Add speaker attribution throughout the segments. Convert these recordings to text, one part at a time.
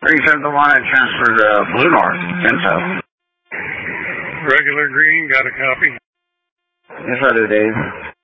Speaker 1: 37 that transferred to Blue North, 10-7.
Speaker 2: Regular green, got a copy.
Speaker 1: Yes, I do, Dave.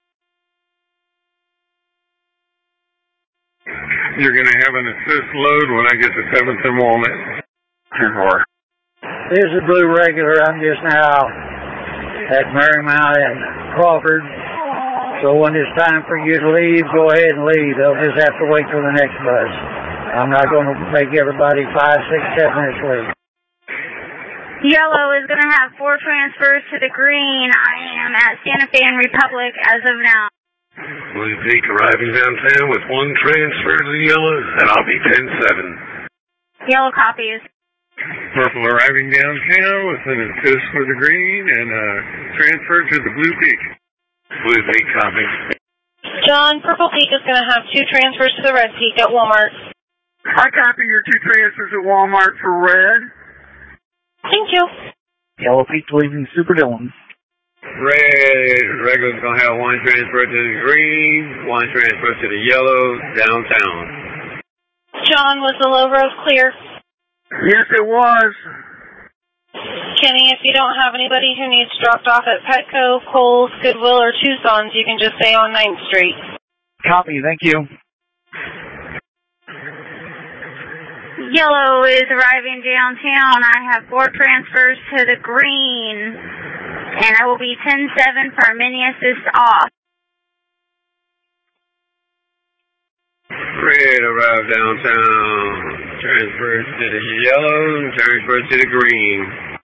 Speaker 2: You're going to have an assist load when I get to 7th and Walnut.
Speaker 1: 10-4.
Speaker 3: This is Blue Regular. I'm just now at Marymount and Crawford. So when it's time for you to leave, go ahead and leave. They'll just have to wait for the next bus. I'm not going to make everybody 5, 6, 7 minutes late.
Speaker 4: Yellow is going to have 4 transfers to the green. I am at Santa Fe and Republic as of now.
Speaker 2: Blue Peak arriving downtown with 1 transfer to the yellow, and I'll be 10-7.
Speaker 4: Yellow copies.
Speaker 2: Purple arriving downtown with an assist for the green and a transfer to the Blue Peak. Blue Peak copy.
Speaker 5: John, Purple Peak is going to have 2 transfers to the Red Peak at Walmart.
Speaker 1: I copy your 2 transfers at Walmart for red.
Speaker 5: Thank you.
Speaker 3: Yellow Peak leaving Super Dillon.
Speaker 2: Red, regular's going to have 1 transfer to the green, 1 transfer to the yellow, downtown.
Speaker 5: John, was the low road clear?
Speaker 1: Yes, it was.
Speaker 5: Kenny, if you don't have anybody who needs dropped off at Petco, Kohl's, Goodwill, or Tucson's, you can just stay on 9th Street.
Speaker 3: Copy, thank you.
Speaker 4: Yellow is arriving downtown. I have 4 transfers to the green. And I will be 10-7 for mini assist off.
Speaker 2: Red arrived downtown. Transfers to the yellow, transfers to the green.